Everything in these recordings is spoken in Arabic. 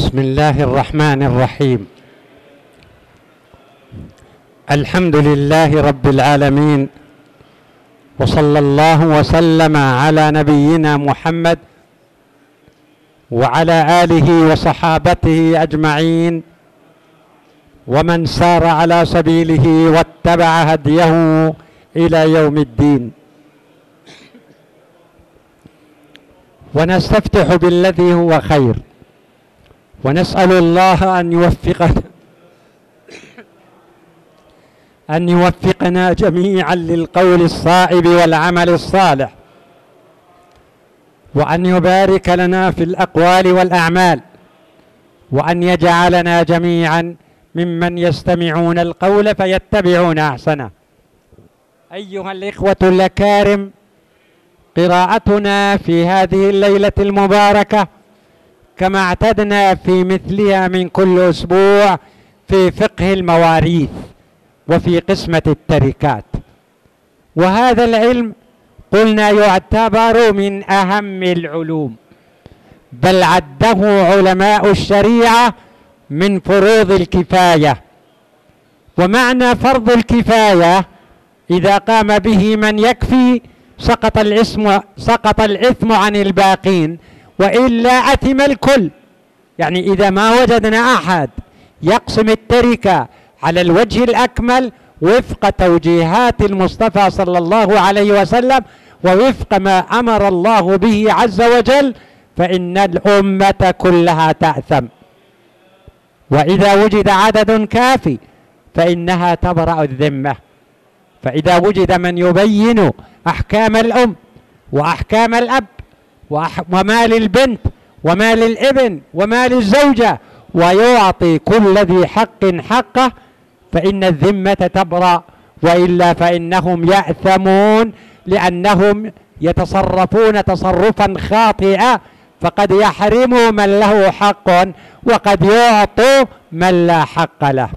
بسم الله الرحمن الرحيم. الحمد لله رب العالمين، وصلى الله وسلم على نبينا محمد وعلى آله وصحابته أجمعين، ومن سار على سبيله واتبع هديه إلى يوم الدين. ونستفتح بالذي هو خير، ونسأل الله أن يوفقنا جميعا للقول الصائب والعمل الصالح، وأن يبارك لنا في الأقوال والأعمال، وأن يجعلنا جميعا ممن يستمعون القول فيتبعون أحسنه. أيها الإخوة الأكارم، قراءتنا في هذه الليلة المباركة كما اعتدنا في مثلها من كل أسبوع في فقه المواريث وفي قسمة التركات. وهذا العلم قلنا يعتبر من أهم العلوم، بل عده علماء الشريعة من فروض الكفاية. ومعنى فرض الكفاية إذا قام به من يكفي سقط الإثم عن الباقين، وإلا أثم الكل. يعني إذا ما وجدنا أحد يقسم التركة على الوجه الأكمل وفق توجيهات المصطفى صلى الله عليه وسلم ووفق ما أمر الله به عز وجل، فإن الأمة كلها تأثم. وإذا وجد عدد كافي فإنها تبرأ الذمة. فإذا وجد من يبين أحكام الأم وأحكام الأب ومال البنت ومال الابن ومال الزوجة ويعطي كل ذي حق حقه، فإن الذمة تبرأ، وإلا فإنهم يأثمون، لأنهم يتصرفون تصرفا خاطئا، فقد يحرموا من له حق وقد يعطوا من لا حق له.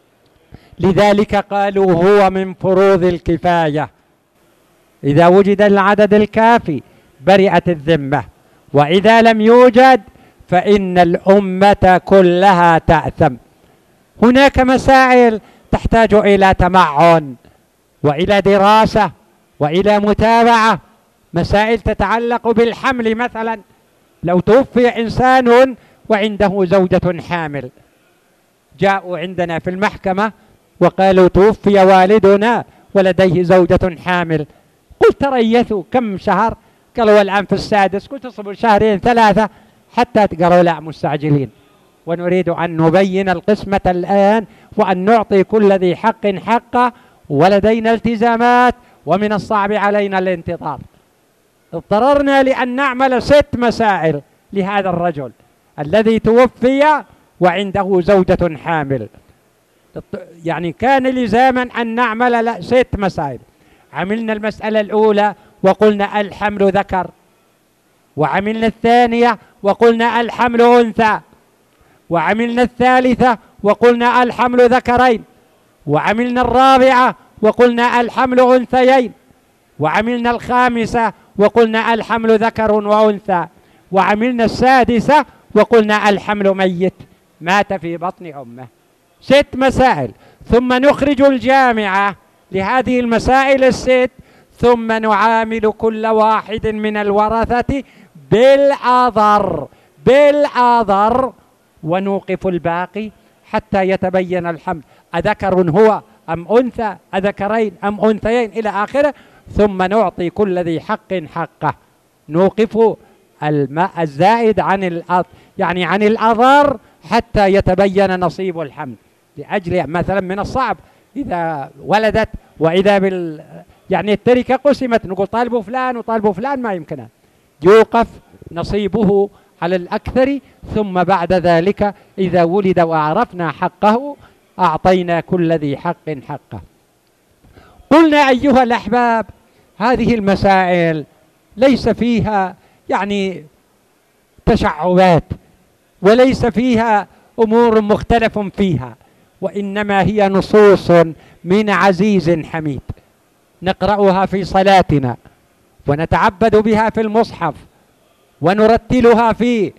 لذلك قالوا هو من فروض الكفاية. إذا وجد العدد الكافي برئت الذمة، وإذا لم يوجد فإن الأمة كلها تأثم. هناك مسائل تحتاج إلى تمعن وإلى دراسة وإلى متابعة. مسائل تتعلق بالحمل مثلا، لو توفي إنسان وعنده زوجة حامل، جاءوا عندنا في المحكمة وقالوا توفي والدنا ولديه زوجة حامل. قلت تريثوا كم شهر؟ قالوا الآن في السادس. قلت اصبروا شهرين ثلاثة حتى قالوا لا مستعجلين، ونريد أن نبين القسمة الآن وأن نعطي كل ذي حق حقه، ولدينا التزامات ومن الصعب علينا الانتظار. اضطررنا لأن نعمل 6 مسائل لهذا الرجل الذي توفي وعنده زوجة حامل. يعني كان لزاما أن نعمل 6 مسائل. عملنا المسألة الأولى وقلنا الحمل ذكر، وعملنا الثانية وقلنا الحمل أنثى، وعملنا الثالثة وقلنا الحمل ذكرين، وعملنا الرابعة وقلنا الحمل أنثيين، وعملنا الخامسة وقلنا الحمل ذكر وأنثى، وعملنا السادسة وقلنا الحمل ميت مات في بطن أمه. 6 مسائل. ثم نخرج الجامعة لهذه المسائل ال6، ثم نعامل كل واحد من الورثة بالآذر ونوقف الباقي حتى يتبين الحمل أذكر هو أم أنثى، أذكرين أم أنثيين إلى آخره. ثم نعطي كل ذي حق حقه، نوقف الماء الزائد عن عن الأضر حتى يتبين نصيب الحمل. لأجل مثلا من الصعب إذا ولدت وإذا يعني التركة قسمت، نقول طالبوا فلان وطالبوا فلان، ما يمكنها. يوقف نصيبه على الأكثر، ثم بعد ذلك إذا ولد وعرفنا حقه أعطينا كل ذي حق حقه. قلنا أيها الأحباب هذه المسائل ليس فيها يعني تشعبات، وليس فيها أمور مختلف فيها، وإنما هي نصوص من عزيز حميد نقرأها في صلاتنا ونتعبد بها في المصحف ونرتلها في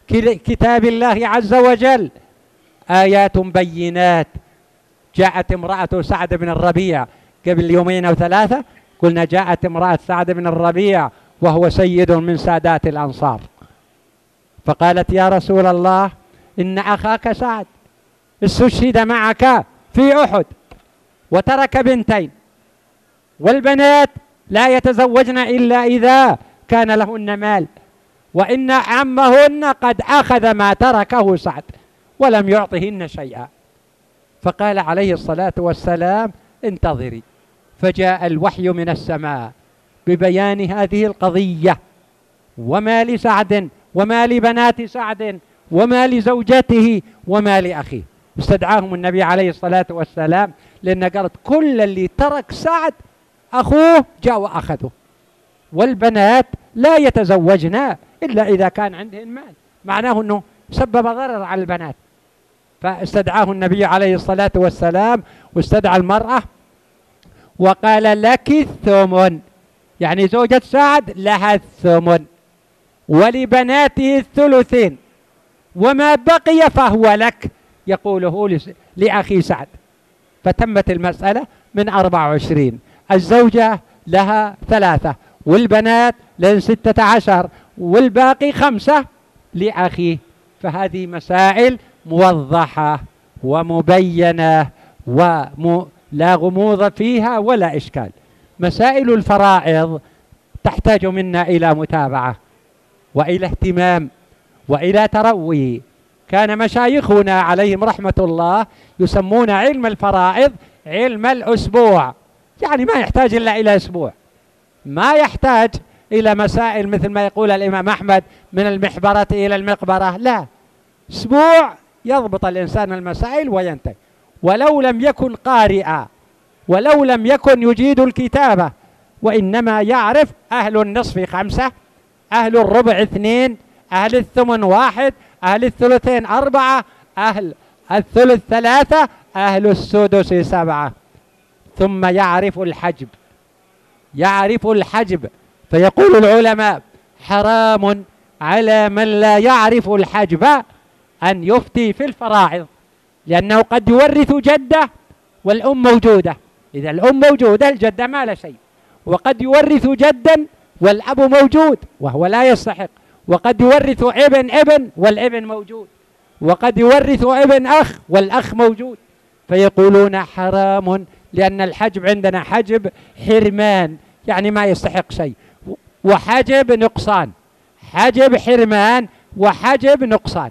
كتاب الله عز وجل آيات بينات. جاءت امرأة سعد بن الربيع قبل يومين أو ثلاثة، قلنا جاءت امرأة سعد بن الربيع وهو سيد من سادات الأنصار، فقالت: يا رسول الله، إن أخاك سعد استشهد معك في أحد وترك بنتين، والبنات لا يتزوجن إلا إذا كان لهن مال، وإن عمهن قد أخذ ما تركه سعد ولم يعطهن شيئا. فقال عليه الصلاة والسلام: انتظري. فجاء الوحي من السماء ببيان هذه القضية، وما لسعد وما لبنات سعد وما لزوجته وما لأخيه. استدعاهم النبي عليه الصلاة والسلام، لأن قالت: كل اللي ترك سعد أخوه جاء وأخذه، والبنات لا يتزوجنا إلا إذا كان عندهن مال، معناه أنه سبب ضرر على البنات. فاستدعاه النبي عليه الصلاة والسلام واستدعى المرأة وقال: لك الثمن، يعني زوجة سعد لها الثمن، ولبناته الثلثين، وما بقي فهو لك، يقوله لأخي سعد. فتمت المسألة من 24، الزوجة لها 3 والبنات لهن 16 والباقي 5 لأخيه. فهذه مسائل موضحة ومبينة ولا غموض فيها ولا إشكال. مسائل الفرائض تحتاج منا إلى متابعة وإلى اهتمام وإلى تروي. كان مشايخنا عليهم رحمة الله يسمون علم الفرائض علم الأسبوع، يعني ما يحتاج إلا إلى أسبوع، ما يحتاج إلى مسائل مثل ما يقول الإمام أحمد من المحبرة إلى المقبرة، لا، أسبوع يضبط الإنسان المسائل وينتهي. ولو لم يكن قارئا، ولو لم يكن يجيد الكتابة، وإنما يعرف أهل النصف 5، أهل الربع 2، أهل الثمن 1، أهل الثلثين 4، أهل الثلث 3، أهل السدس 7، ثم يعرف الحجب، يعرف الحجب. فيقول العلماء: حرام على من لا يعرف الحجب أن يفتي في الفرائض، لأنه قد يورث جدة والأم موجودة، إذا الأم موجودة الجدة ما لا شيء، وقد يورث جدا والأب موجود وهو لا يستحق، وقد يورث ابن والابن موجود، وقد يورث ابن أخ والأخ موجود. فيقولون حرام، لأن الحجب عندنا حجب حرمان، يعني ما يستحق شيء، وحجب نقصان، حجب حرمان وحجب نقصان.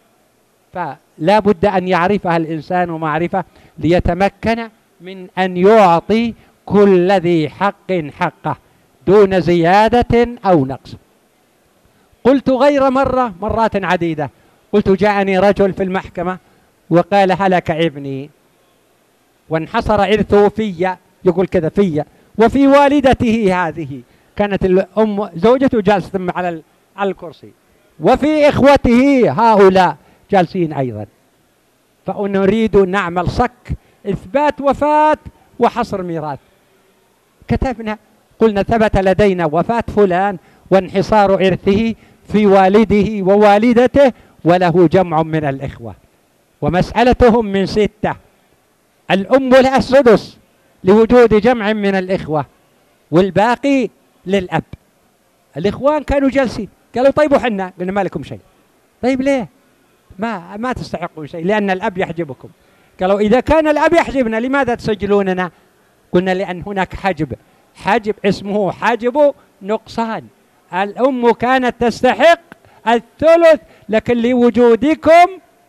فلا بد أن يعرفها الإنسان معرفة ليتمكن من أن يعطي كل ذي حق حقه دون زيادة أو نقص. قلت غير مرات عديدة، قلت: جاءني رجل في المحكمة وقال: هلك ابني وانحصر إرثه في، يقول كذا، في وفي والدته، هذه كانت الأم زوجته جالسة على الكرسي، وفي إخوته هؤلاء جالسين أيضا، فنريد نعمل صك إثبات وفاة وحصر ميراث. كتبنا قلنا: ثبت لدينا وفاة فلان وانحصار إرثه في والده ووالدته وله جمع من الإخوة، ومسألتهم من 6، الأم لها السدس لوجود جمع من الإخوة والباقي للأب. الإخوان كانوا جالسين قالوا: طيب وحنا؟ قلنا: ما لكم شيء. طيب ليه؟ ما تستحقون شيء، لأن الأب يحجبكم. قالوا: إذا كان الأب يحجبنا لماذا تسجلوننا؟ قلنا: لأن هناك حجب اسمه حجب نقصان. الأم كانت تستحق الثلث، لكن لوجودكم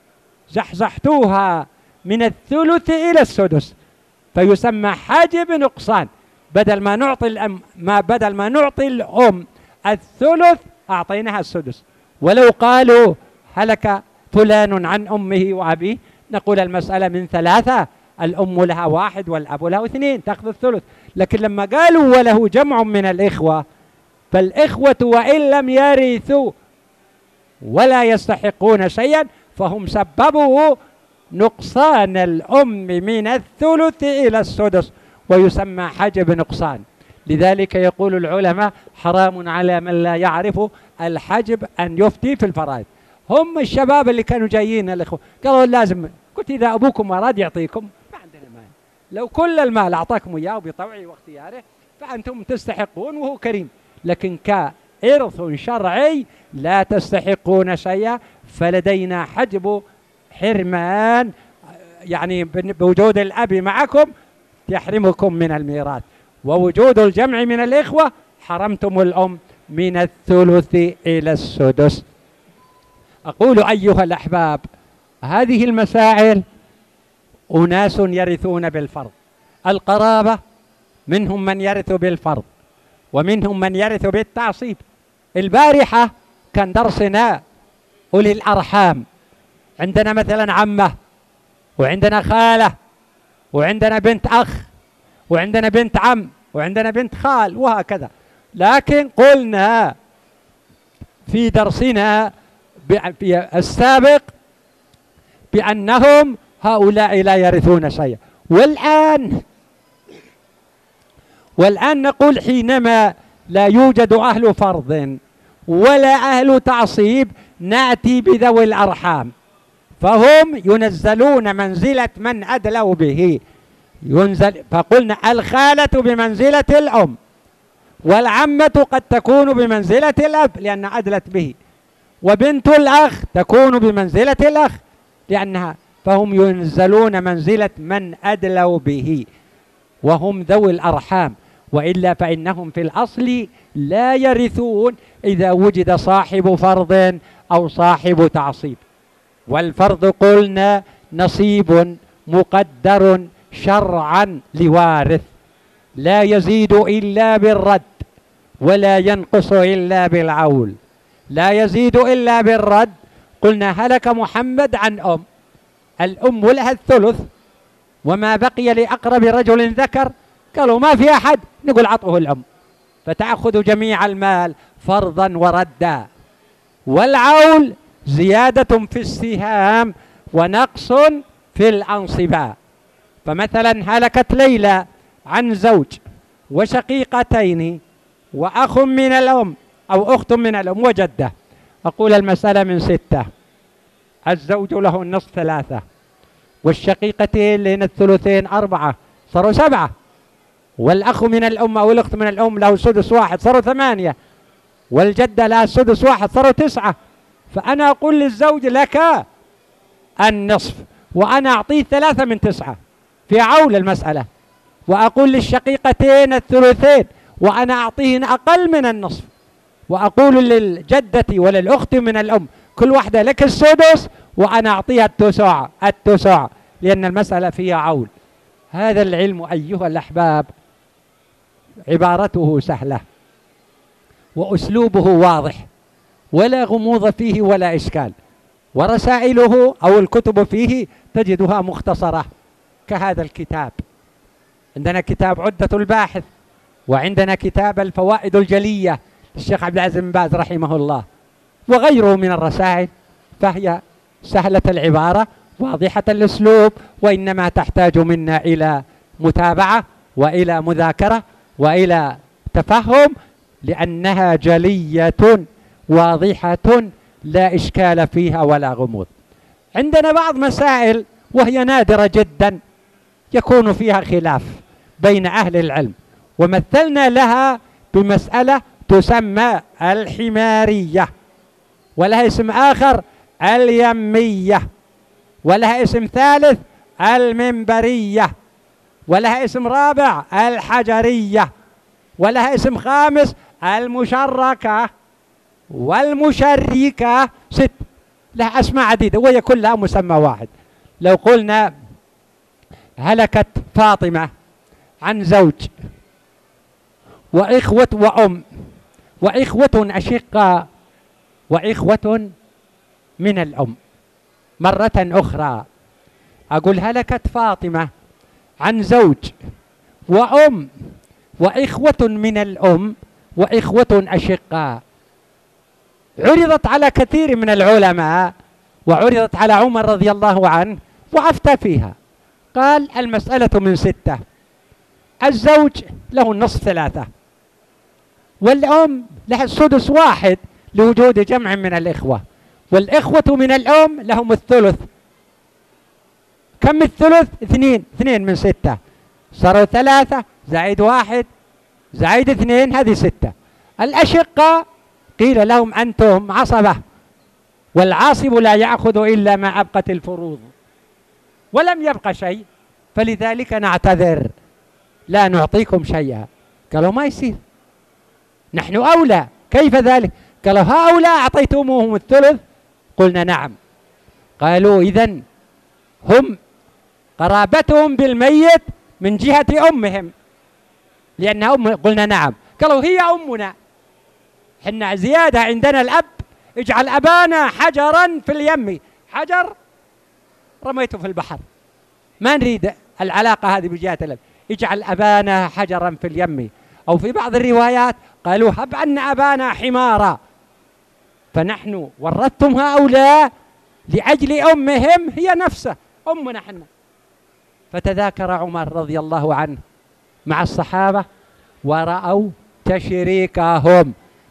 زحزحتوها من الثلث إلى السدس، فيسمى حجب نقصان. بدل ما نعطي الأم الثلث أعطيناها السدس. ولو قالوا: هلك فلان عن أمه وأبيه، نقول المسألة من 3، الأم لها 1 والأب له 2، تأخذ الثلث. لكن لما قالوا وله جمع من الإخوة، فالإخوة وإن لم يرثوا ولا يستحقون شيئا فهم سببوا نقصان الأم من الثلث إلى السدس، ويسمى حجب نقصان. لذلك يقول العلماء: حرام على من لا يعرف الحجب أن يفتي في الفرائض. هم الشباب اللي كانوا جايين الإخوة قالوا لازم، قلت إذا أبوكم أراد يعطيكم ما عندنا مانع، لو كل المال أعطاكم إياه بطوعه واختياره فأنتم تستحقون وهو كريم، لكن كإرث شرعي لا تستحقون شيئا، فلدينا حجب حرمان، يعني بوجود الأب معكم يحرمكم من الميراث، ووجود الجمع من الإخوة حرمتم الأم من الثلث إلى السدس. أقول أيها الأحباب، هذه المسائل أناس يرثون بالفرض، القرابة منهم من يرث بالفرض ومنهم من يرث بالتعصيب. البارحة كان درسنا أولي الأرحام، عندنا مثلا عمة وعندنا خالة وعندنا بنت أخ وعندنا بنت عم وعندنا بنت خال وهكذا، لكن قلنا في درسنا السابق بأنهم هؤلاء لا يرثون شيئا، والآن نقول حينما لا يوجد أهل فرض ولا أهل تعصيب نأتي بذوي الأرحام، فهم ينزلون منزلة من أدلوا به، فقلنا الخالة بمنزلة الأم، والعمة قد تكون بمنزلة الأب لأن أدلت به، وبنت الأخ تكون بمنزلة الأخ لأنها، فهم ينزلون منزلة من أدلوا به وهم ذوي الأرحام، وإلا فإنهم في الأصل لا يرثون إذا وجد صاحب فرض أو صاحب تعصيب. والفرض قلنا نصيب مقدر شرعا لوارث لا يزيد إلا بالرد ولا ينقص إلا بالعول، لا يزيد إلا بالرد. قلنا هلك محمد عن الأم لها الثلث وما بقي لأقرب رجل ذكر، قالوا ما في أحد، نقول عطه الأم فتأخذ جميع المال فرضا وردا. والعول زيادة في السهام ونقص في الأنصبة. فمثلا هلكت ليلى عن زوج وشقيقتين وأخ من الأم أو أخت من الأم وجدة، أقول المسألة من 6، الزوج له النصف 3 والشقيقتين لهن الثلثين 4 صاروا 7، والأخ من الأم أو الأخت من الأم له سدس 1 صاروا 8، والجدة لها سدس 1 صاروا 9. فأنا أقول للزوج لك النصف وأنا أعطيه 3 من 9 في عول المسألة، وأقول للشقيقتين الثلثين وأنا أعطيهن أقل من النصف، وأقول للجدة وللأخت من الأم كل واحدة لك السدس وأنا أعطيها التسع لأن المسألة فيها عول. هذا العلم أيها الأحباب عبارته سهلة وأسلوبه واضح ولا غموض فيه ولا إشكال، ورسائله أو الكتب فيه تجدها مختصرة كهذا الكتاب. عندنا كتاب عدة الباحث، وعندنا كتاب الفوائد الجلية للشيخ عبد العزيز بن باز رحمه الله، وغيره من الرسائل، فهي سهلة العبارة واضحة الأسلوب، وإنما تحتاج منا إلى متابعة وإلى مذاكرة وإلى تفهم، لأنها جلية واضحة لا إشكال فيها ولا غموض. عندنا بعض مسائل وهي نادرة جدا يكون فيها خلاف بين أهل العلم، ومثلنا لها بمسألة تسمى الحمارية، ولها اسم آخر اليمية، ولها اسم ثالث المنبرية، ولها اسم رابع الحجرية، ولها اسم خامس المشركة والمشركة، 6 لها أسماء عديدة وهي كلها مسمى واحد. لو قلنا هلكت فاطمة عن زوج وإخوة وأم وإخوة أشقاء وإخوة من الأم، مرة أخرى أقول هلكت فاطمة عن زوج وأم وإخوة من الأم وإخوة أشقاء، عرضت على كثير من العلماء وعرضت على عمر رضي الله عنه وأفتى فيها، قال المسألة من 6، الزوج له النصف 3 والأم لها السدس 1 لوجود جمع من الإخوة، والإخوة من الأم لهم الثلث. كم الثلث؟ 2 من 6 صاروا 3 زائد 1 زائد 2 هذه 6. الأشقة قيل لهم أنتم عصبة، والعاصب لا يأخذ إلا ما أبقت الفروض، ولم يبق شيء، فلذلك نعتذر لا نعطيكم شيئا. قالوا ما يصير، نحن أولى. كيف ذلك؟ قالوا هؤلاء أعطيتموهم الثلث؟ قلنا نعم. قالوا إذن هم قرابتهم بالميت من جهة أمهم، لأن قلنا نعم. قالوا هي أمنا، حنا زيادة عندنا الأب، اجعل أبانا حجرا في اليم. حجر رميته في البحر، ما نريد العلاقة هذه بجهة الأب، اجعل أبانا حجرا في اليم. أو في بعض الروايات قالوا هب أن أبانا حمارا، فنحن ورثتم هؤلاء لأجل أمهم، هي نفسه أمنا حنا. فتذاكر عمر رضي الله عنه مع الصحابة ورأوا تشريكهم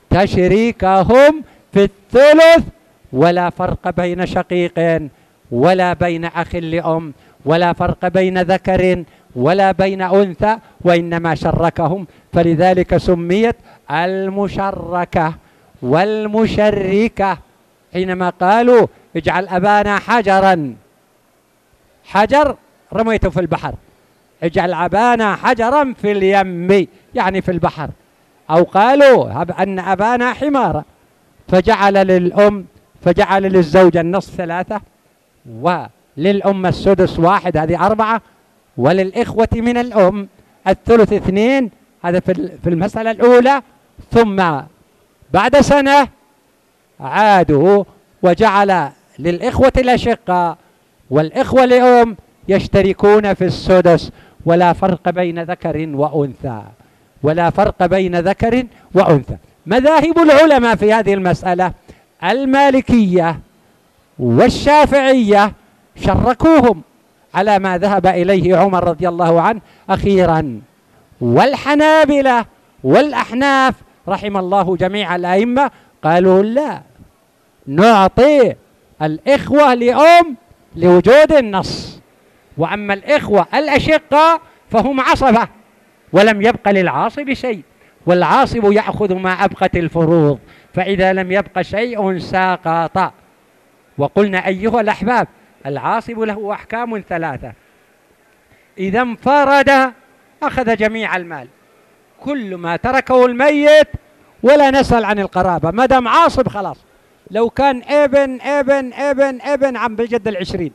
في الثلث، ولا فرق بين شقيق ولا بين أخ لأم، ولا فرق بين ذكر ولا بين أنثى، وإنما شركهم، فلذلك سميت المشركة والمشركة. حينما قالوا اجعل أبانا حجرا، حجر رميته في البحر، اجعل أبانا حجرا في اليم يعني في البحر. أو قالوا هب أن أبانا حمارا، فجعل للزوجة النصف 3، وللأم السدس 1 هذه 4، وللإخوة من الأم الثلث 2 هذا في المسألة الأولى. ثم بعد سنة عادوا وجعل للإخوة الأشقاء والإخوة لأم يشتركون في السدس، ولا فرق بين ذكر وأنثى، ولا فرق بين ذكر وأنثى. مذاهب العلماء في هذه المسألة المالكية والشافعية شركوهم على ما ذهب إليه عمر رضي الله عنه أخيرا، والحنابلة والأحناف رحم الله جميع الأئمة قالوا لا، نعطي الإخوة لأم لوجود النص، وأما الإخوة الأشقاء فهم عصبة ولم يبق للعاصب شيء، والعاصب يأخذ ما أبقت الفروض، فإذا لم يبق شيء ساقط. وقلنا أيها الأحباب العاصب له أحكام 3: إذا انفرد أخذ جميع المال، كل ما تركه الميت، ولا نسأل عن القرابة، ما دام عاصب خلاص، لو كان ابن ابن ابن ابن عم بالجد 20،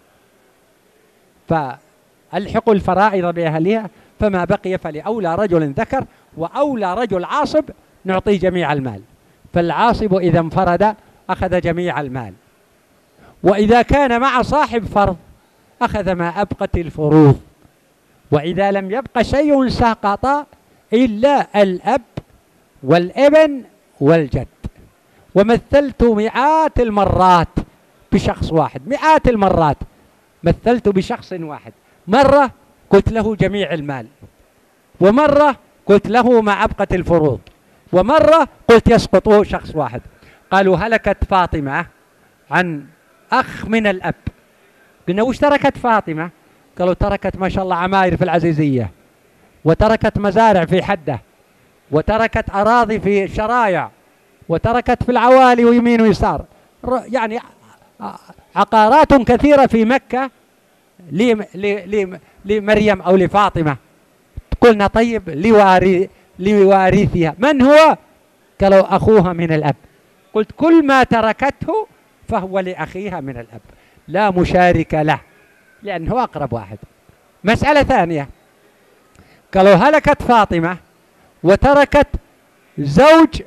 فألحقوا الفرائض بأهلها، فما بقي فلأولى رجل ذكر وأولى رجل عاصب نعطيه جميع المال. فالعاصب إذا انفرد أخذ جميع المال، وإذا كان مع صاحب فرض أخذ ما أبقت الفروض، وإذا لم يبق شيء سقط إلا الأب والابن والجد. ومثلت مئات المرات بشخص واحد، مئات المرات مثلت بشخص واحد، مرة قلت له جميع المال، ومرة قلت له ما أبقت الفروض، ومرة قلت يسقط شخص واحد. قالوا هلكت فاطمة عن أخ من الأب. قلنا وش تركت فاطمة؟ قالوا تركت ما شاء الله عماير في العزيزية، وتركت مزارع في حدة، وتركت أراضي في شرايع، وتركت في العوالي ويمين ويسار، يعني عقارات كثيرة في مكة لمريم أو لفاطمة. قلنا طيب لوارثها من هو؟ قالوا أخوها من الأب. قلت كل ما تركته فهو لأخيها من الأب، لا مشارك له لأنه أقرب واحد. مسألة ثانية، قالوا هلكت فاطمة وتركت زوج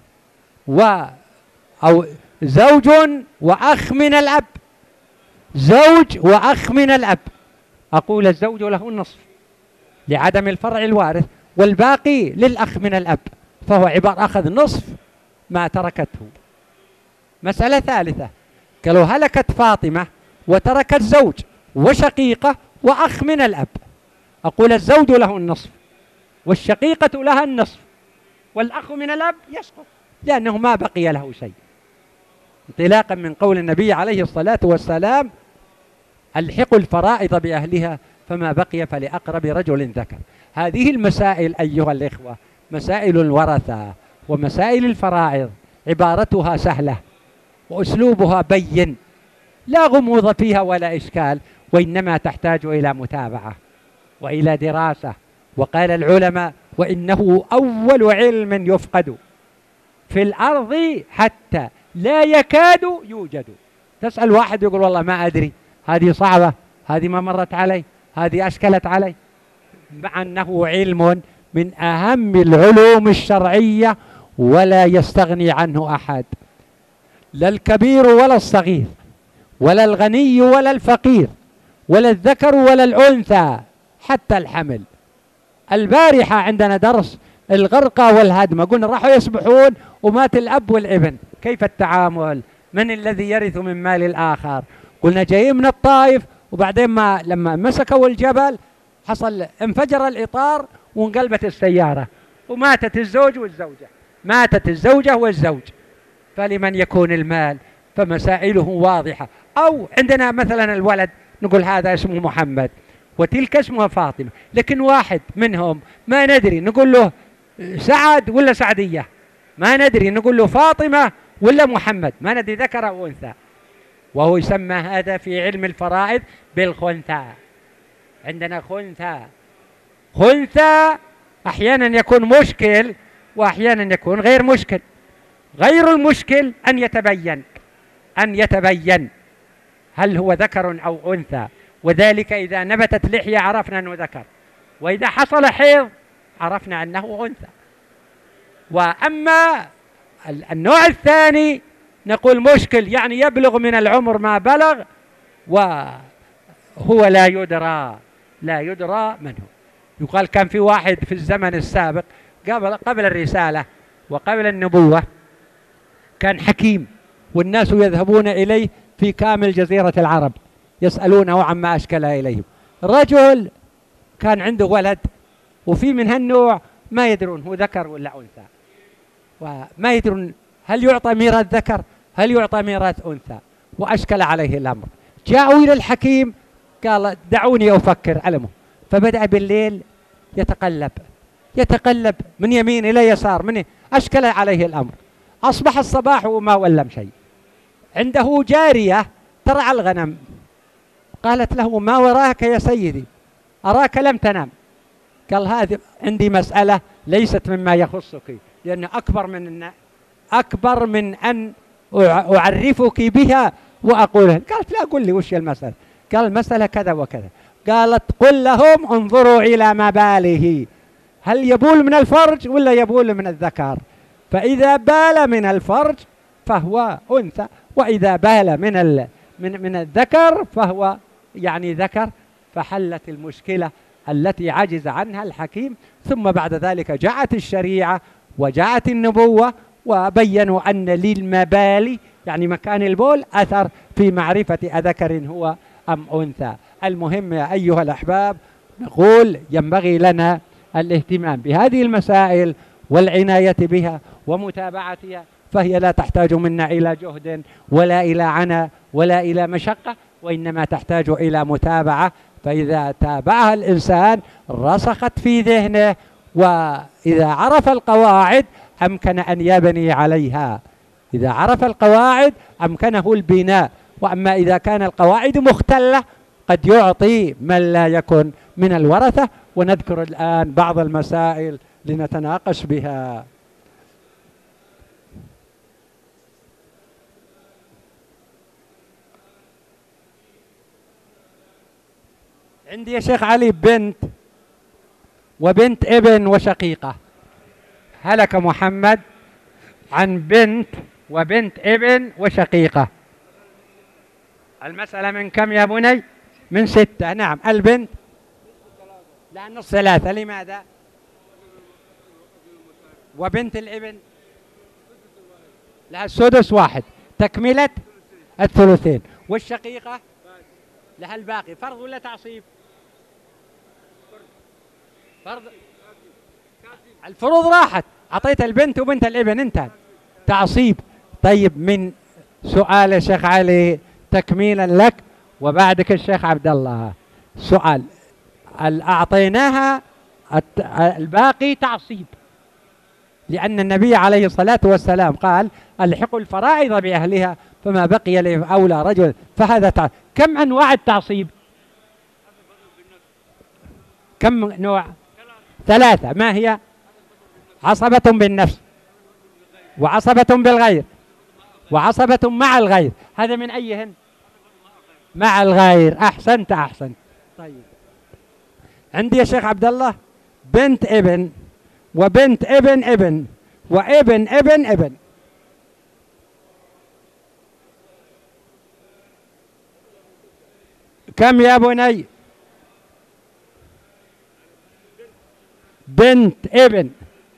أو زوج وأخ من الأب، زوج وأخ من الأب. أقول الزوج له النصف لعدم الفرع الوارث، والباقي للأخ من الأب، فهو عبارة أخذ نصف ما تركته. مسألة ثالثة، قالوا هلكت فاطمة وتركت زوج وشقيقة وأخ من الأب. أقول الزوج له النصف والشقيقة لها النصف، والأخ من الأب يسقط لأنه ما بقي له شيء. انطلاقا من قول النبي عليه الصلاة والسلام: ألحقوا الفرائض بأهلها فما بقي فلأقرب رجل ذكر. هذه المسائل أيها الإخوة، مسائل الورثة ومسائل الفرائض، عبارتها سهلة وأسلوبها بين، لا غموض فيها ولا إشكال، وإنما تحتاج إلى متابعة وإلى دراسة. وقال العلماء: وإنه أول علم يفقد في الأرض حتى لا يكاد يوجد. تسأل واحد يقول: والله ما أدري، هذه صعبة، هذه ما مرت علي، هذه أشكلت علي، مع أنه علم من أهم العلوم الشرعية ولا يستغني عنه أحد، لا الكبير ولا الصغير، ولا الغني ولا الفقير، ولا الذكر ولا الأنثى، حتى الحمل. البارحة عندنا درس الغرقى والهدمة، قلنا راحوا يسبحون ومات الأب والابن، كيف التعامل؟ من الذي يرث من مال الآخر؟ قلنا جايين من الطائف، وبعدين لما مسكوا الجبل حصل انفجر الإطار وانقلبت السيارة وماتت الزوج والزوجة، ماتت الزوجة والزوج، فلمن يكون المال؟ فمسائله واضحة. أو عندنا مثلا الولد، نقول هذا اسمه محمد وتلك اسمها فاطمة، لكن واحد منهم ما ندري نقول له سعد ولا سعدية، ما ندري نقول له فاطمة ولا محمد، ما ندري ذكر أو أنثى، وهو يسمى هذا في علم الفرائض بالخنثى. عندنا خنثى أحيانا يكون مشكل وأحيانا يكون غير مشكل. غير المشكل أن يتبين هل هو ذكر أو أنثى، وذلك إذا نبتت لحية عرفنا أنه ذكر، وإذا حصل حيض عرفنا أنه أنثى. وأما النوع الثاني نقول مشكل، يعني يبلغ من العمر ما بلغ وهو لا يدرى من هو. يقال كان في واحد في الزمن السابق قبل الرسالة وقبل النبوة، كان حكيم والناس يذهبون إليه في كامل جزيرة العرب يسألونه عما أشكل إليهم. رجل كان عنده ولد وفي من هالنوع ما يدرون هو ذكر ولا أنثى، وما يدرون هل يعطى ميراث ذكر هل يعطى ميراث أنثى، وأشكل عليه الأمر. جاءوا إلى الحكيم قال: دعوني أفكر علمه. فبدأ بالليل يتقلب من يمين إلى يسار، أشكل عليه الأمر. أصبح الصباح وما ولم شيء. عنده جارية ترعى الغنم، قالت له: ما وراك يا سيدي؟ أراك لم تنام. قال: هذه عندي مسألة ليست مما يخصك، لأن أكبر من أن أعرفك بها وأقولها. قالت: لا، قل لي وش المسألة. قال: المسألة كذا وكذا. قالت: قل لهم انظروا إلى مباله، هل يبول من الفرج ولا يبول من الذكر؟ فإذا بال من الفرج فهو أنثى، وإذا بال من الذكر فهو يعني ذكر. فحلت المشكلة التي عجز عنها الحكيم. ثم بعد ذلك جاءت الشريعة وجاءت النبوة وبينوا أن للمبالي يعني مكان البول أثر في معرفة أذكر هو أم أنثى. المهم يا أيها الأحباب، نقول ينبغي لنا الاهتمام بهذه المسائل والعناية بها ومتابعتها، فهي لا تحتاج منا إلى جهد ولا إلى عناء ولا إلى مشقة، وإنما تحتاج إلى متابعة. فإذا تابعها الإنسان رسخت في ذهنه، وإذا عرف القواعد أمكن أن يبني عليها. إذا عرف القواعد أمكنه البناء. وأما إذا كان القواعد مختلة قد يعطي من لا يكن من الورثة. ونذكر الآن بعض المسائل لنتناقش بها. عندي يا شيخ علي بنت وبنت ابن وشقيقة. هلك محمد عن بنت وبنت ابن وشقيقة. المسألة من كم يا بني؟ من 6. نعم. البنت لا نص 3. لماذا؟ وبنت الابن لها السدس 1 تكملة الثلثين. والشقيقة لها الباقي. فرض ولا تعصيب؟ فرض. الفروض راحت، أعطيت البنت وبنت الابن انتهى. تعصيب. طيب من سؤال يا شيخ علي تكميلا لك، وبعدك الشيخ عبد الله. سؤال، أعطيناها الباقي تعصيب، لأن النبي عليه الصلاة والسلام قال ألحقوا الفرائض بأهلها فما بقي لأولى رجل، فهذا كم أنواع التعصيب؟ كم نوع؟ 3. ما هي؟ عصبة بالنفس، وعصبة بالغير، وعصبة مع الغير. هذا من أيهن؟ مع الغير. أحسنت أحسنت. طيب عندي يا شيخ عبد الله بنت ابن، وبنت ابن ابن، وابن ابن ابن. كم يا بني؟ بنت ابن،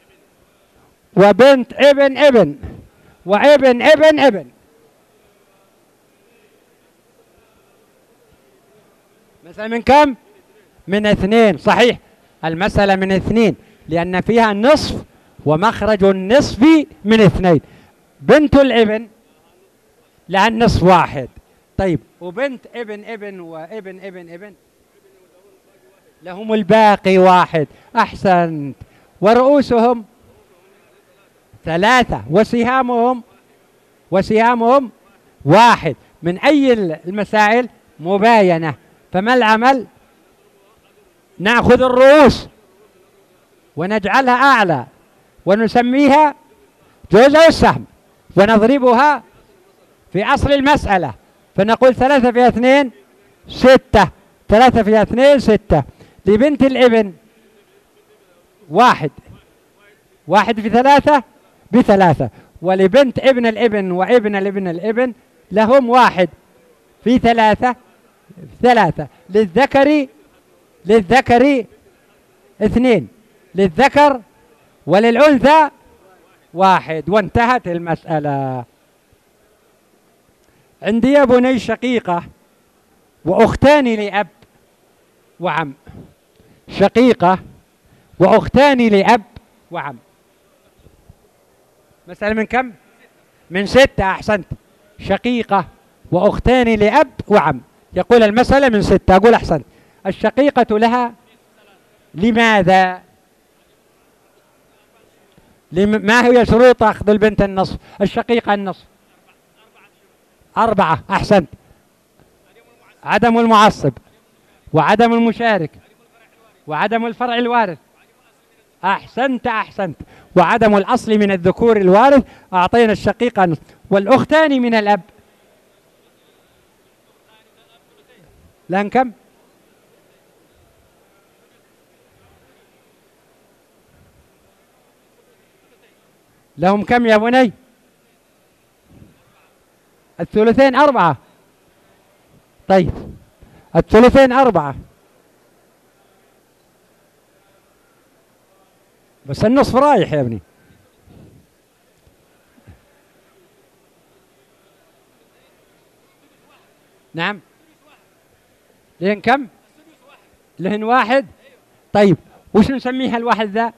وبنت ابن ابن، وابن ابن ابن. مثلا من كم؟ من 2. صحيح، المسألة من 2 لأن فيها نصف، ومخرج النصف من 2. بنت الابن لها النصف 1. طيب وبنت ابن ابن وابن ابن ابن لهم الباقي 1. أحسنت. ورؤوسهم 3، وسهامهم 1. من أي المسائل؟ مباينة. فما العمل؟ نأخذ الرؤوس ونجعلها أعلى ونسميها جوز السهم، ونضربها في أصل المسألة، فنقول 3 في 2 6. 3 في 2 6. لبنت الابن 1 في 3 ب3. ولبنت ابن الابن وابن الابن الابن لهم 1 في 3 3. للذكر 2، للذكر وللأنثى 1. وانتهت المسألة. عندي يا بني شقيقة وأختان لأب وعم. شقيقة وأختان لأب وعم. مسألة من كم؟ من 6. أحسنت. شقيقة وأختان لأب وعم. يقول المسألة من 6. أقول أحسنت. الشقيقة لها لماذا؟ ما هي شروط أخذ البنت النصف؟ الشقيقة النصف 4. أحسنت. عدم المعصب، وعدم المشارك، وعدم الفرع الوارث. أحسنت أحسنت. وعدم الأصل من الذكور الوارث. أعطينا الشقيقة نصف. والأختان من الأب لهن كم؟ لهم كم يا بني؟ الثلثين 4. طيب الثلثين 4، بس النصف رايح يا ابني. نعم. لهن كم؟ لهن 1. طيب وش نسميها الواحد ذا؟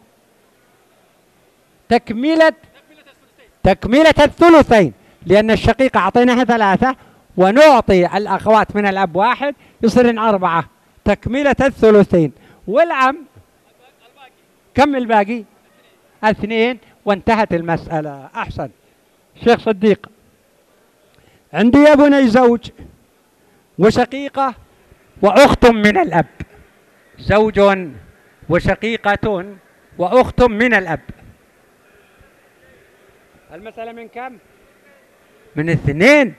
تكملة الثلثين، لأن الشقيقة أعطيناها 3 ونعطي الأخوات من الأب 1 يصير 4. تكملة الثلثين. والعم كم الباقي؟ 2. وانتهت المسألة. أحسن. شيخ صديق، عندي يا بني زوج وشقيقة وأخت من الأب. زوج وشقيقة وأخت من الأب. المسألة من كم؟ من 2.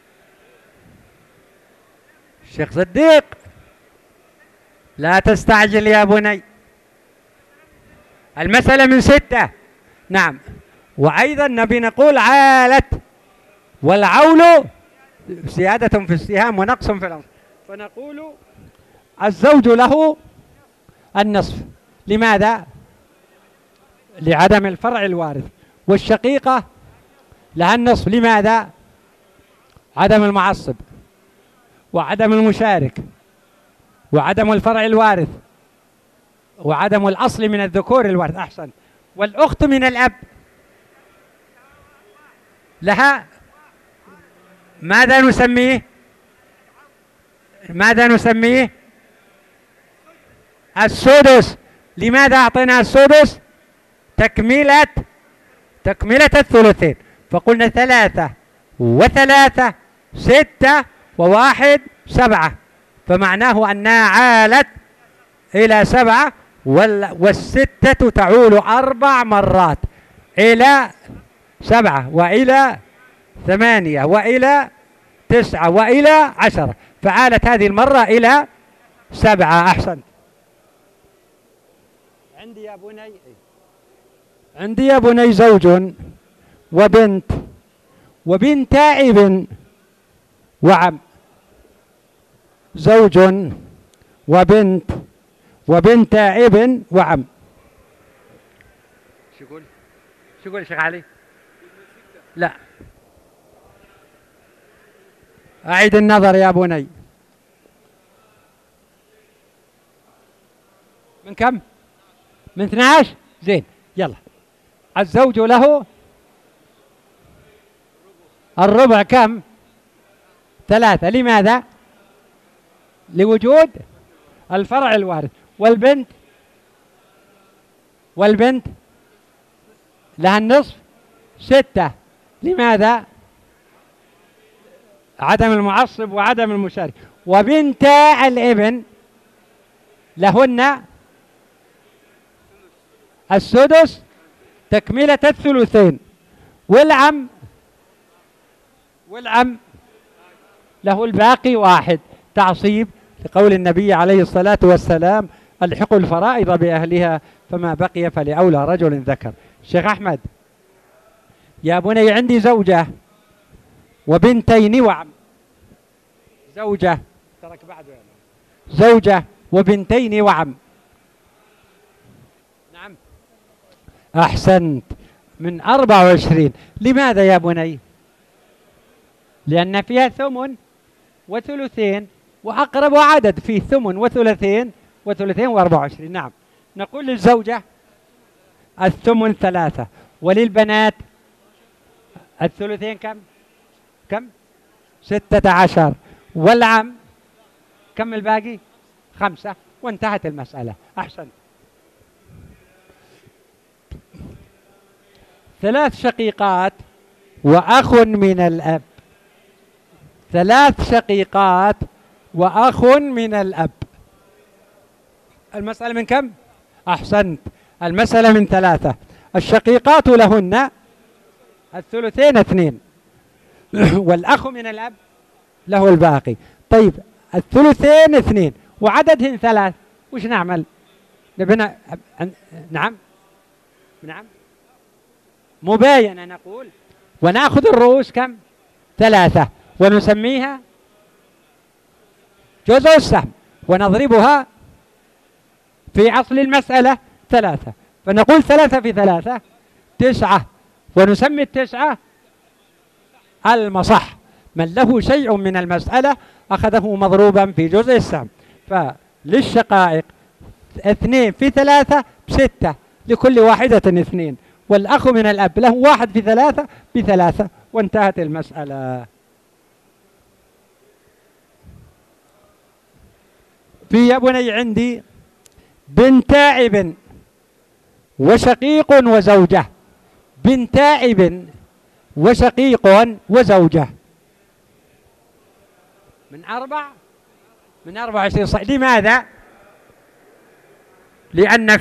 الشيخ صديق لا تستعجل يا بني. المسألة من 6. نعم. وأيضا نبي نقول عالت، والعول زيادة في السهام ونقص في الأنصار، فنقول الزوج له النصف. لماذا؟ لعدم الفرع الوارث. والشقيقة لها النصف. لماذا؟ عدم المعصب، وعدم المشارك، وعدم الفرع الوارث، وعدم الأصل من الذكور الوارث. أحسن. والأخت من الأب لها ماذا نسميه؟ ماذا نسميه؟ السدس. لماذا أعطينا السدس؟ تكملة الثلثين، فقلنا 3 و3 6 و1 7، فمعناه أنها عالت إلى 7، والستة تعول 4 مرات إلى 7 وإلى 8 وإلى 9 وإلى 10، فعالت هذه المرة إلى 7. أحسنت. عندي يا بني زوج وبنت وبنتا ابن وعم. زوج وبنت وبنتا ابن وعم. شو يقول شيخ علي؟ لا، أعيد النظر يا بني. من كم؟ من 12. زين، يلا. الزوج له الربع. كم؟ 3. لماذا؟ لوجود الفرع الوارث. والبنت لها النصف. 6. لماذا؟ عدم المعصب وعدم المشارك. وبنتا الابن لهن السدس تكملة الثلثين. والعم له الباقي 1 تعصيب لقول النبي عليه الصلاة والسلام: الحقوا الفرائض بأهلها فما بقي فلأولى رجل ذكر. شيخ أحمد يا بني، عندي زوجة وبنتين وعم. زوجة وبنتين وعم. نعم، أحسنت. من 24. لماذا يا بني؟ لأن فيها ثمن وثلثين، وأقرب عدد فيه ثمن وثلثين و24. نعم. نقول للزوجة الثمن 3، وللبنات الثلثين كم 16، والعم كم الباقي 5، وانتهت المسألة. أحسن. 3 شقيقات وأخ من الأب. 3 شقيقات وأخ من الأب. المسألة من كم؟ أحسنت، المسألة من 3. الشقيقات لهن الثلثين 2، والأخ من الأب له الباقي. طيب، الثلثين 2 وعددهن 3، وش نعمل؟ نبنا نعم مباينة نقول، ونأخذ الرؤوس كم؟ 3، ونسميها جزء السهم، ونضربها في أصل المسألة 3، فنقول 3 في 3 9، ونسمي 9 المصح. من له شيء من المسألة أخذه مضروبا في جزء السهم. فللشقائق 2 في 3 ب6، لكل واحدة 2، والأخ من الأب له 1 في 3 ب3، وانتهت المسألة. في يا بني عندي بنتا ابن وشقيق وزوجة. بنتا ابن وشقيق وزوجة من 24. لماذا؟ لأن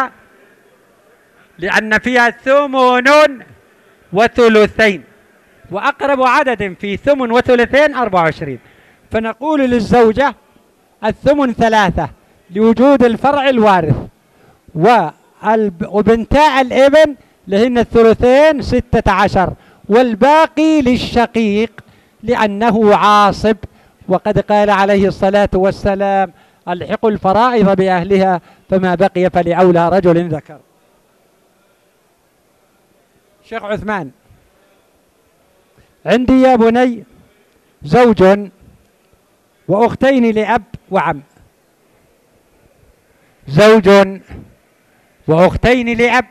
فيها ثمن وثلثين، وأقرب عدد في ثمن وثلثين 24. فنقول للزوجة الثمن 3 لوجود الفرع الوارث، وبنتا الابن لهن الثلثين 16، والباقي للشقيق لأنه عاصب، وقد قال عليه الصلاة والسلام: الحقوا الفرائض بأهلها فما بقي فلأولى رجل ذكر. شيخ عثمان، عندي يا بني زوج وأختين لأب وعم. زوج وأختين لأب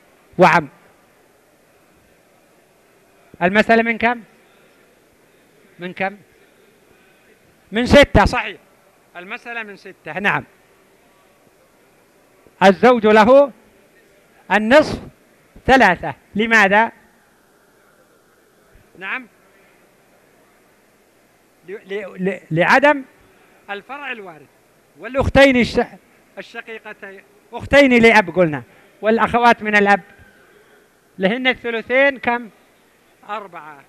وعم. المسألة من كم؟ من كم؟ من 6 صحيح. المسألة من 6 نعم. الزوج له النصف 3. لماذا؟ نعم لعدم الفرع الوارث. والأختين الشقيقتين أختين لأب قلنا، والأخوات من الأب لهن الثلثين كم؟ 4.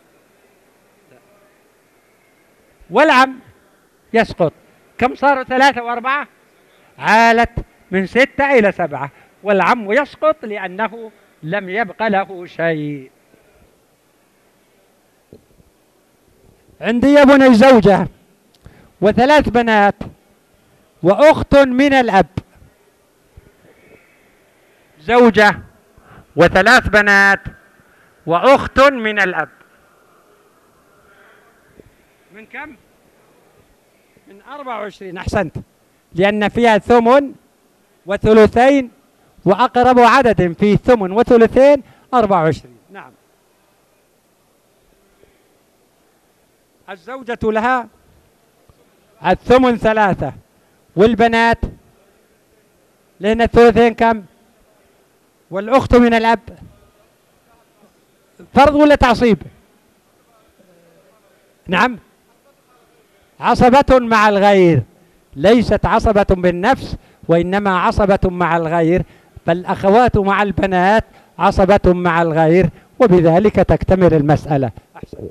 والعم يسقط. كم صاروا 3 و4؟ عالت من 6 إلى 7، والعم يسقط لأنه لم يبق له شيء. عندي يا بني زوجة و3 بنات وأخت من الأب. زوجة و3 بنات وأخت من الأب. من كم؟ من 24. أحسنت، لأن فيها ثمن وثلثين، وأقرب عدد في ثمن وثلثين 24. نعم. الزوجة لها الثمن 3، والبنات لأن الثلثين كم؟ والأخت من الأب فرض ولا تعصيب؟ نعم، عصبة مع الغير، ليست عصبة بالنفس، وإنما عصبة مع الغير، فالأخوات مع البنات عصبة مع الغير، وبذلك تكتمل المسألة. أحسن.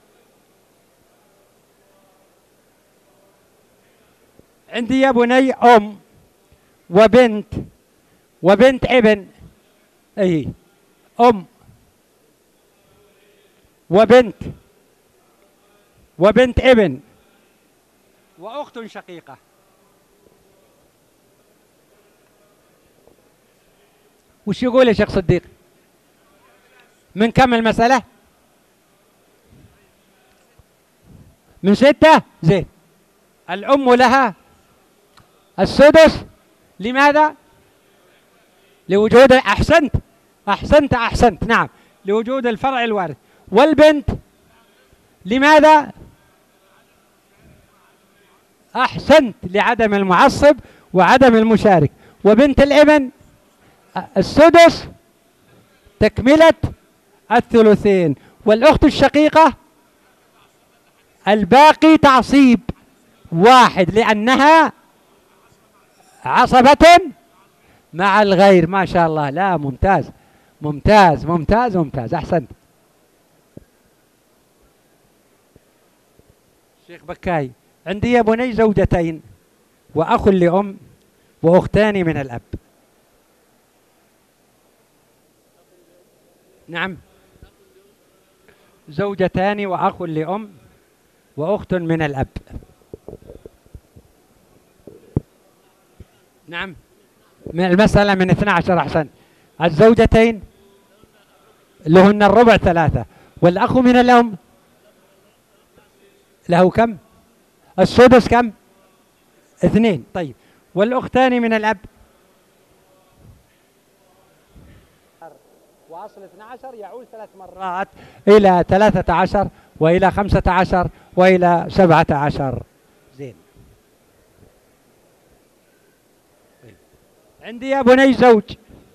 عندي يا بني أم وبنت ابن. أي أم وبنت ابن وأخت شقيقة. وش يقول يا شيخ صديق؟ من كم المسألة؟ من 6. زين. الأم لها السدس. لماذا؟ لوجود أحسنت نعم، لوجود الفرع الوارث. والبنت لماذا؟ أحسنت، لعدم المعصب وعدم المشارك. وبنت الابن السدس تكملة الثلثين. والأخت الشقيقة الباقي تعصيب 1 لأنها عصبة مع الغير. ما شاء الله، لا ممتاز ممتاز ممتاز ممتاز. أحسنت شيخ بكاي. عندي يا بني زوجتين وأخ لأم وأختان من الأب. نعم، زوجتان وأخ لأم وأخت من الأب. نعم، من المسألة من 12. أحسن. الزوجتين لهن الربع 3، والأخ من الأم له كم؟ السدس كم؟ 2. طيب، والأختان من الأب وأصل 12 يعود 3 مرات إلى 13 وإلى 15 وإلى 17. زين. عندي يا بني زوج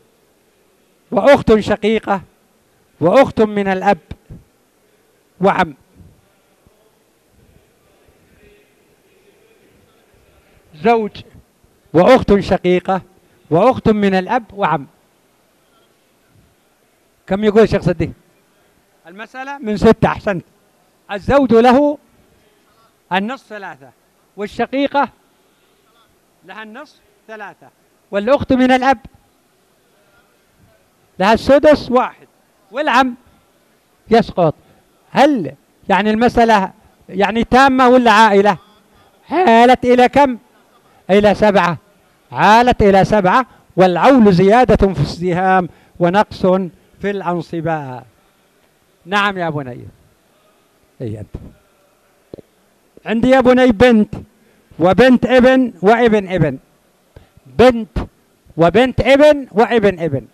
وأخت شقيقة وأخت من الأب وعم. زوج وأخت شقيقة وأخت من الأب وعم. كم يقول الشيخ صديق؟ المسألة من 6. أحسنت. الزوج له النصف 3، والشقيقة لها النصف 3، والأخت من الأب لها السدس 1، والعم يسقط. هل يعني المسألة يعني تامة ولا عائلة؟ عالت إلى كم؟ إلى 7. عالت إلى 7، والعول زيادة في السهام ونقص في الأنصباء. نعم يا بني. أي أنت. عندي يا بني بنت وبنت ابن وابن ابن. بنت وبنت ابن وابن ابن.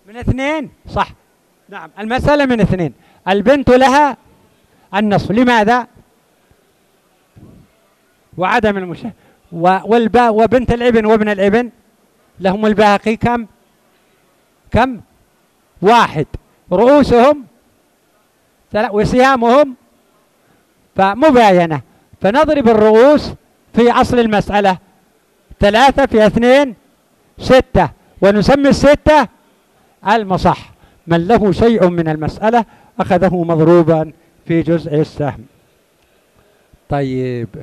من اثنين، صح. نعم، المسألة من اثنين. البنت لها النصف، لماذا؟ وعدم المشاهدة. وبنت الابن وابن الابن لهم الباقي كم؟ كم؟ واحد. رؤوسهم وسهامهم فمباينة، فنضرب الرؤوس في أصل المسألة 3 في 2 6، ونسمي الستة المصح. من له شيء من المسألة أخذه مضروبا في جزء السهم. طيب،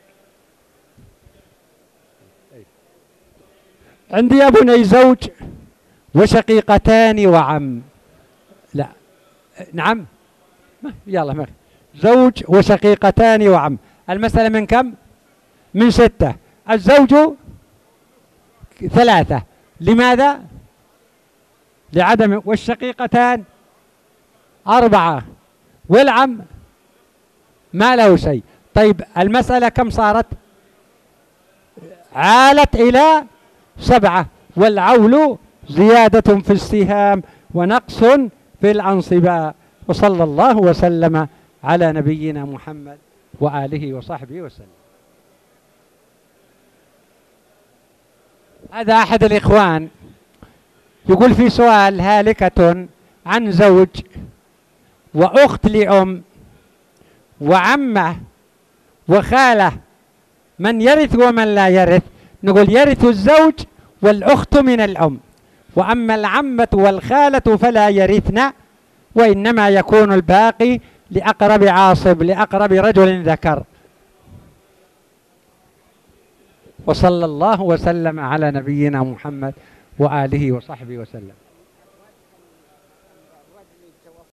عندي يا بني زوج وشقيقتان وعم. لا، نعم، يلا ما زوج وشقيقتان وعم. المسألة من كم؟ من 6. الزوج 3، لماذا؟ لعدم. والشقيقتان 4، والعم ما له شيء. طيب المسألة كم صارت؟ عالت إلى 7، والعول زيادة في السهام ونقص في الأنصباء. وصلى الله وسلم على نبينا محمد وآله وصحبه وسلم. هذا أحد الإخوان يقول في سؤال هالكة عن زوج وأخت لأم وعمة وخالة، من يرث ومن لا يرث؟ نقول يرث الزوج والأخت من الأم، وأما العمة والخالة فلا يرثن، وإنما يكون الباقي لأقرب عاصب، لأقرب رجل ذكر. وصلى الله وسلم على نبينا محمد وآله وصحبه وسلم.